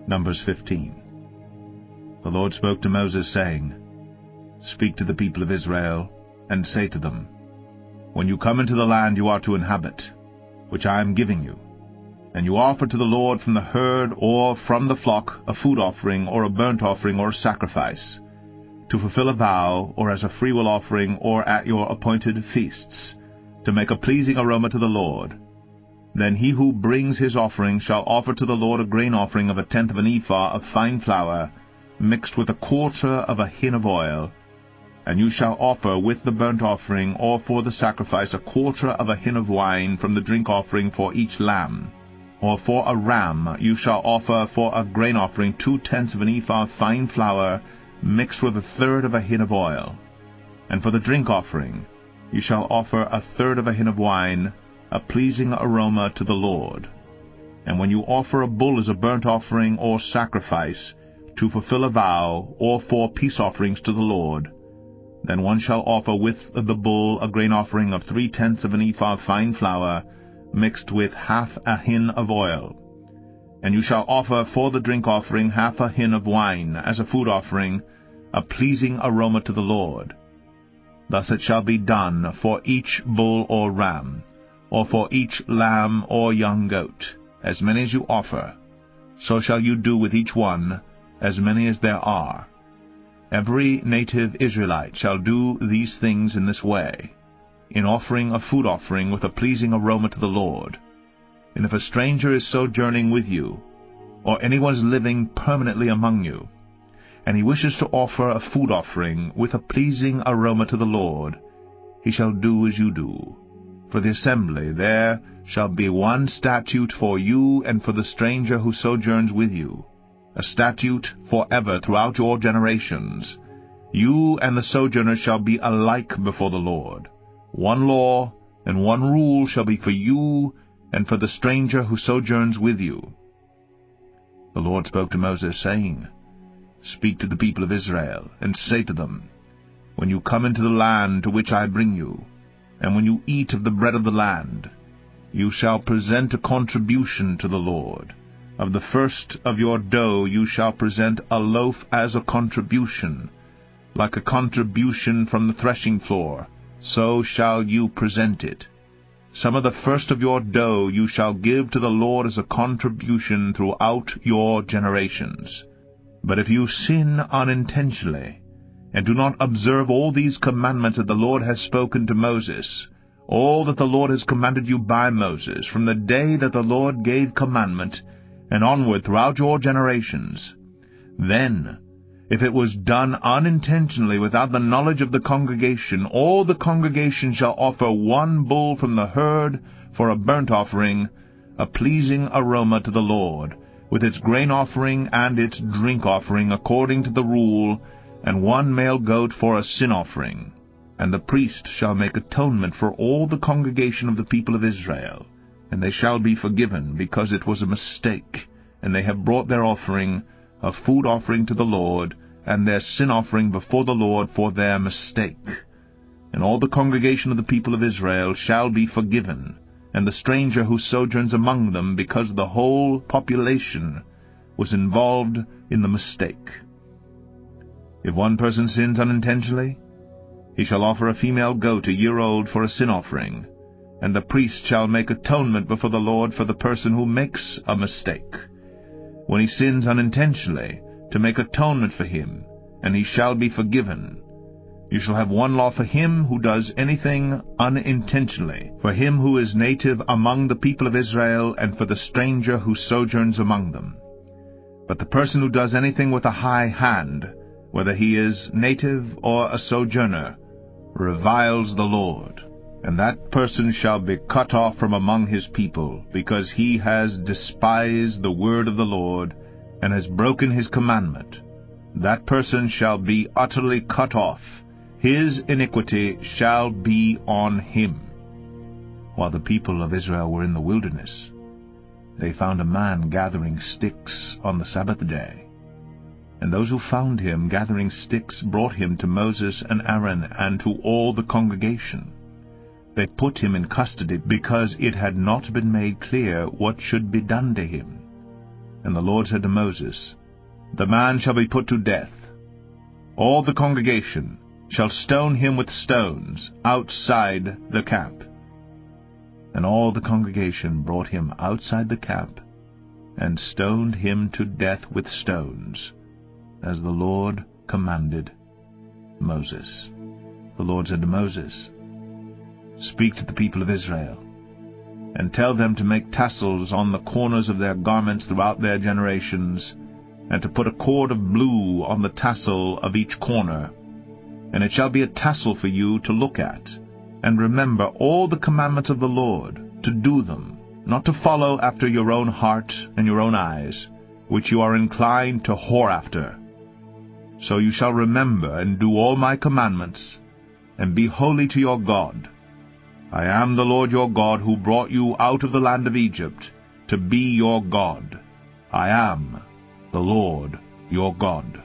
Numbers 15. The Lord spoke to Moses, saying, Speak to the people of Israel, and say to them, When you come into the land you are to inhabit, which I am giving you, and you offer to the Lord from the herd or from the flock a food offering or a burnt offering or a sacrifice, to fulfill a vow, or as a freewill offering, or at your appointed feasts, to make a pleasing aroma to the Lord, then he who brings his offering shall offer to the Lord a grain offering of 1/10 of an ephah of fine flour, mixed with 1/4 of a hin of oil. And you shall offer with the burnt offering or for the sacrifice 1/4 of a hin of wine from the drink offering for each lamb. Or for a ram you shall offer for a grain offering 2/10 of an ephah of fine flour, mixed with 1/3 of a hin of oil. And for the drink offering you shall offer 1/3 of a hin of wine, a pleasing aroma to the Lord. And when you offer a bull as a burnt offering or sacrifice, to fulfill a vow, or for peace offerings to the Lord, then one shall offer with the bull a grain offering of 3/10 of an ephah of fine flour, mixed with 1/2 a hin of oil. And you shall offer for the drink offering 1/2 a hin of wine, as a food offering, a pleasing aroma to the Lord. Thus it shall be done for each bull or ram, or for each lamb or young goat, as many as you offer, so shall you do with each one, as many as there are. Every native Israelite shall do these things in this way, in offering a food offering with a pleasing aroma to the Lord. And if a stranger is sojourning with you, or anyone is living permanently among you, and he wishes to offer a food offering with a pleasing aroma to the Lord, he shall do as you do. For the assembly there shall be one statute for you and for the stranger who sojourns with you, a statute forever throughout your generations. You and the sojourner shall be alike before the Lord. One law and one rule shall be for you and for the stranger who sojourns with you. The Lord spoke to Moses, saying, Speak to the people of Israel, and say to them, When you come into the land to which I bring you, and when you eat of the bread of the land, you shall present a contribution to the Lord. Of the first of your dough you shall present a loaf as a contribution, like a contribution from the threshing floor, so shall you present it. Some of the first of your dough you shall give to the Lord as a contribution throughout your generations. But if you sin unintentionally, and do not observe all these commandments that the Lord has spoken to Moses, all that the Lord has commanded you by Moses, from the day that the Lord gave commandment, and onward throughout your generations, then, if it was done unintentionally without the knowledge of the congregation, all the congregation shall offer one bull from the herd for a burnt offering, a pleasing aroma to the Lord, with its grain offering and its drink offering according to the rule, and one male goat for a sin offering. And the priest shall make atonement for all the congregation of the people of Israel, and they shall be forgiven, because it was a mistake, and they have brought their offering, a food offering to the Lord, and their sin offering before the Lord for their mistake. And all the congregation of the people of Israel shall be forgiven, and the stranger who sojourns among them, because the whole population was involved in the mistake. If one person sins unintentionally, he shall offer a female goat 1 year old for a sin offering, and the priest shall make atonement before the Lord for the person who makes a mistake, when he sins unintentionally, to make atonement for him, and he shall be forgiven. You shall have one law for him who does anything unintentionally, for him who is native among the people of Israel, and for the stranger who sojourns among them. But the person who does anything with a high hand, whether he is native or a sojourner, reviles the Lord, and that person shall be cut off from among his people, because he has despised the word of the Lord, and has broken his commandment. That person shall be utterly cut off. His iniquity shall be on him. While the people of Israel were in the wilderness, they found a man gathering sticks on the Sabbath day. And those who found him gathering sticks brought him to Moses and Aaron and to all the congregation. They put him in custody, because it had not been made clear what should be done to him. And the Lord said to Moses, The man shall be put to death. All the congregation shall stone him with stones outside the camp. And all the congregation brought him outside the camp, and stoned him to death with stones, as the Lord commanded Moses. The Lord said to Moses, Speak to the people of Israel, and tell them to make tassels on the corners of their garments throughout their generations, and to put a cord of blue on the tassel of each corner. And it shall be a tassel for you to look at, and remember all the commandments of the Lord, to do them, not to follow after your own heart and your own eyes, which you are inclined to whore after. So you shall remember and do all my commandments, and be holy to your God. I am the Lord your God, who brought you out of the land of Egypt, to be your God. I am the Lord your God.